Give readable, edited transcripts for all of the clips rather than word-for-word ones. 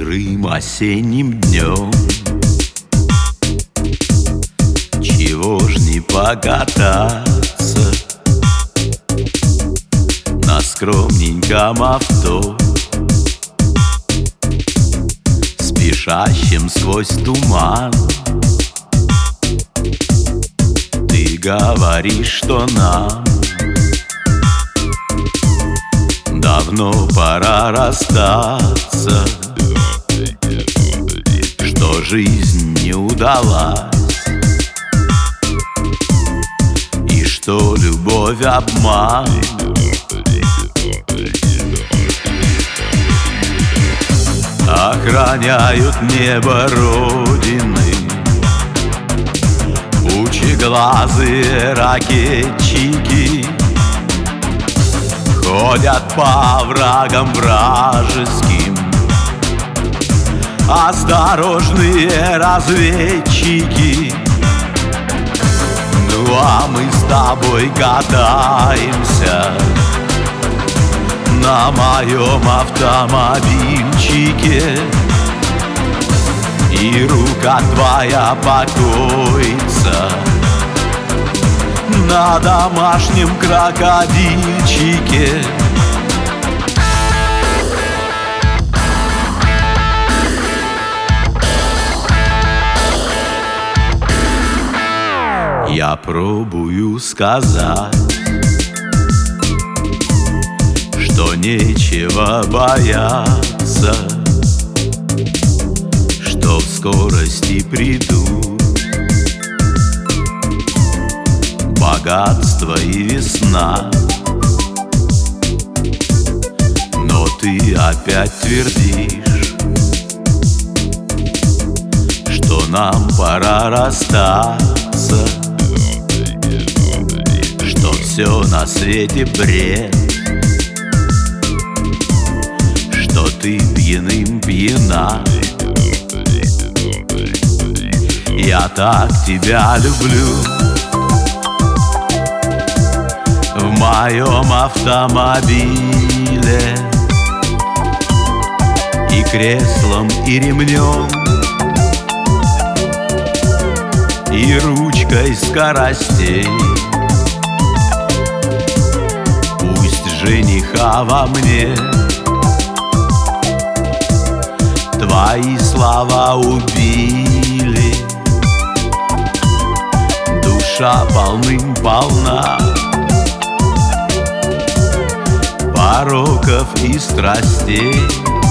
Сырым осенним днем чего ж не покататься на скромненьком авто, спешащим сквозь туман. Ты говоришь, что нам давно пора расстаться, что жизнь не удалась и что любовь обман. Охраняют небо Родины пучеглазые ракетчики, ходят по врагам вражеским осторожные разведчики. Ну а мы с тобой катаемся на моем автомобильчике, и рука твоя покоится на домашнем крокодильчике. Я пробую сказать, что нечего бояться, что в скорости придут богатство и весна. Но ты опять твердишь, что нам пора расстаться, что все на свете бред, что ты пьяным пьяна. Я так тебя люблю в моем автомобиле, и креслом, и ремнем, и ручкой скоростей. Пусть жениха во мне твои слова убили, душа полным-полна пороков и страстей.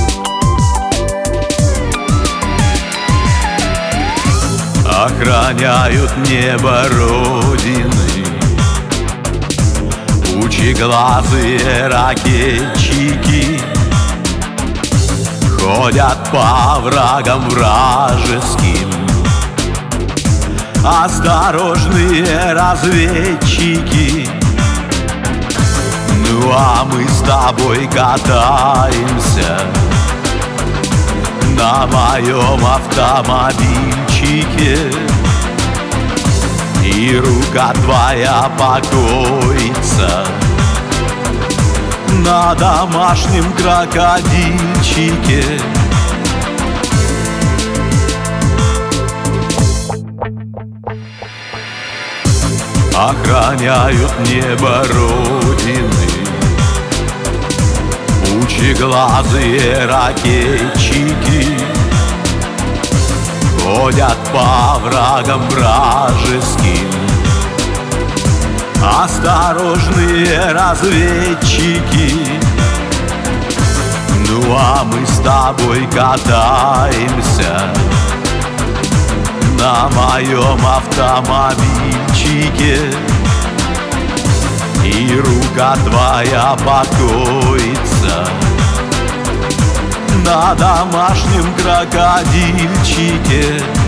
Охраняют небо Родины пучеглазые ракетчики, ходят по врагам вражеским осторожные разведчики. Ну а мы с тобой катаемся на моем автомобильчике, и рука твоя покоится на домашнем крокодильчике. Охраняют небо Родины пучеглазые ракетчики, ходят по врагам вражеским осторожные разведчики. Ну а мы с тобой катаемся на моем автомобильчике, и рука твоя покоится на домашнем крокодильчике.